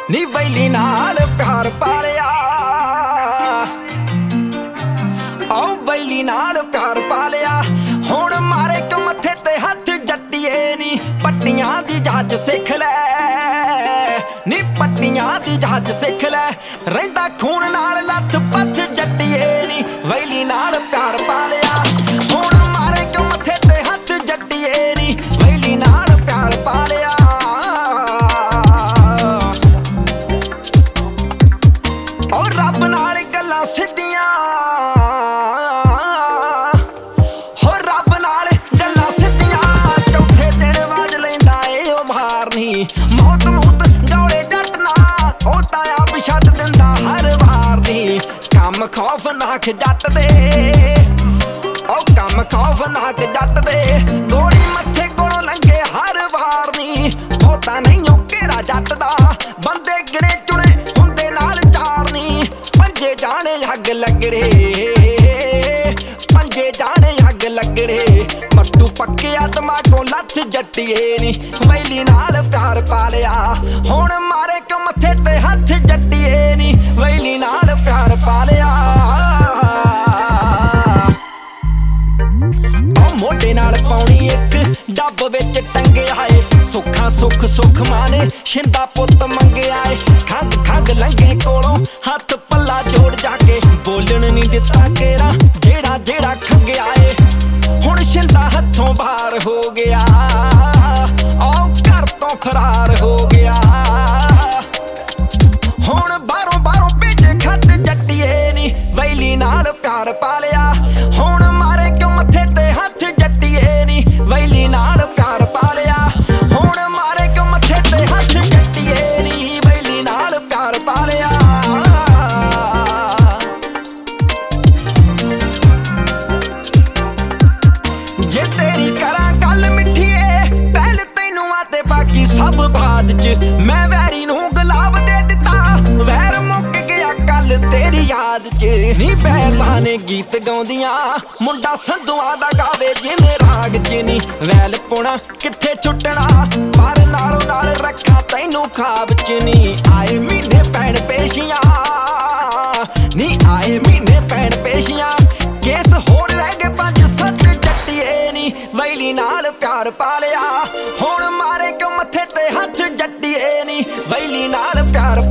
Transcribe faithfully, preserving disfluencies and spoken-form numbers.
नी valley नाल प्यार पालिया, ओ valley नाल प्यार पालिया। हुण मारे क्यों मथे ते हथ जट्टिए नी, पट्टियां दी जाच सिख लै नी, पट्टियां दी जाच सिख लै। रहिंदा खून नाल लथ पथ जट्टिए नी, वैली नाल प्यार पालिया। हुण मारे क्यों मथे ते हथ जट्टिए नी, वैली नाल प्यार पालिया। और रब नाल गल्लां सिद्धियां, हो रब नाल गल्लां सिद्धियां। चौथे दिन वाज लैंदा ए ओ मारनी, मौत मूत दौड़े जट ना, ओ तां आप छड्ड दिंदा हर वार नी। कम खौफनाक जट दे, ओ कम खौफनाक जट दे। गोली मत्थे कोलों लंघे हर वार नी, बहुता नहीं ओ घेरा जट दा। बंदे गिणे चुणे हुंदे नाल चार नी, पंजे जाने अग लगड़े, पंजे जाने अग लगड़े। मट्टू पक्किया दिमागों लथ जट्टिए नी, वैली नाल प्यार पालिया। हुण मारे क्यों मथे ते हथ जट्टिए नी, वैली नाल प्यार पालिया। मोढे नाल पौनी इक डब विच टंगिया ए, सुखा सुख सुख माने शिंदा पुत मंगिया ए। खंग खंग लंघे कोलों हथ पल्ला जोड़ जाके, बोलण नहीं दिता केरा जेड़ा जेड़ा खंगिया ए। हुण शिंदा हथों बाहर हो गया, ओ घर तो फरार हो गया। हुण बारों बारों भेजे खत जट्टिए नी, वैली नाल प्यार पालिया। हुण मारे क्यों मथे ते हथ जट्टिए नी, वैली नाल प्यार पालिया। हुण मारे क्यों मथे ते हथ जट्टिए नी, वैली नाल प्यार पालिया। जे तेरी करा गल मिठिए पहले तैनू आ ते बाकी सब बाद च। मैं वैरी नूं गुलाब दे दिता, वैर मुक गया कल तेरी याद च। नी बैलां ने गीत गाउंदियां, मुंडा संधुआं दा गावे जिवें राग च नी। वैल पुणा कित्थे छुटना, पर नालों नाल रखा तैनू खाब च नी। आए महीने पैण पेशियां नी, आए महीने पैण पेशियां। केस होर रह गए पंज सत्त जट्टिए नी, वैली नाल प्यार पालिया। हुण मारे क्यों मथे ते हथ जट्टिए नी, वैली नाल प्यार